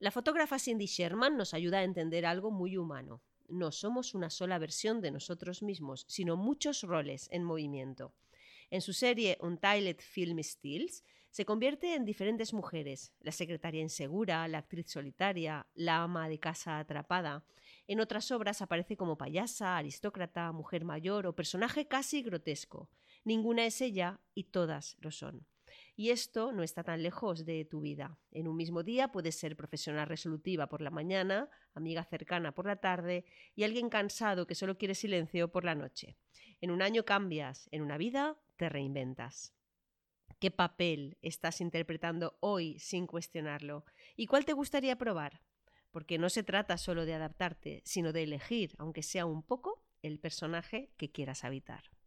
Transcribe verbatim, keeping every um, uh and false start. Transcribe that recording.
La fotógrafa Cindy Sherman nos ayuda a entender algo muy humano. No somos una sola versión de nosotros mismos, sino muchos roles en movimiento. En su serie Untitled Film Stills, se convierte en diferentes mujeres: la secretaria insegura, la actriz solitaria, la ama de casa atrapada. En otras obras aparece como payasa, aristócrata, mujer mayor o personaje casi grotesco. Ninguna es ella y todas lo son. Y esto no está tan lejos de tu vida. En un mismo día puedes ser profesional resolutiva por la mañana, amiga cercana por la tarde y alguien cansado que solo quiere silencio por la noche. En un año cambias, en una vida te reinventas. ¿Qué papel estás interpretando hoy sin cuestionarlo? ¿Y cuál te gustaría probar? Porque no se trata solo de adaptarte, sino de elegir, aunque sea un poco, el personaje que quieras habitar.